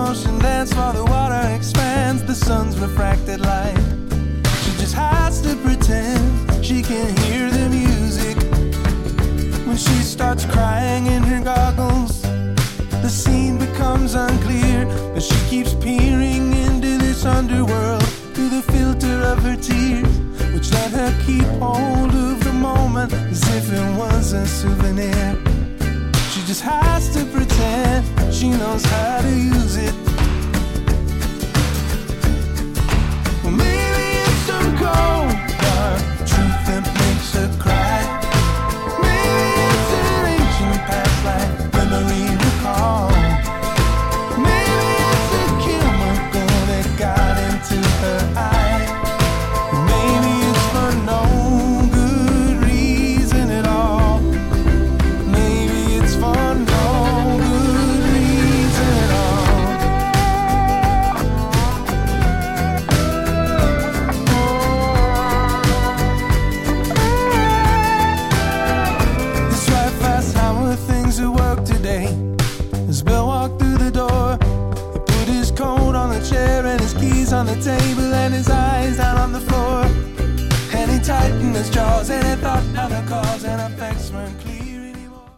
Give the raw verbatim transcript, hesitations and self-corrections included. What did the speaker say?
ocean dance while the water expands, the sun's refracted light. She just has to pretend she can hear the music. When she starts crying in her goggles, the scene becomes unclear, but she keeps peering into this underworld through the filter of her tears, which let her keep hold of the moment as if it was a souvenir. She just has to pretend she knows how to use it. Well, maybe it's some cold, dark truth that makes her cry. Maybe it's an ancient past life memory recall. Maybe it's a chemical that got into her eye. Maybe it's for no good reason at all. Maybe it's for no good reason at all. This right fast, how are things at work today? As Bill walked through the door, he put his coat on the chair and his keys on the table and his eyes down on the floor. And he tightened his jaws and he thought down the cause and effects were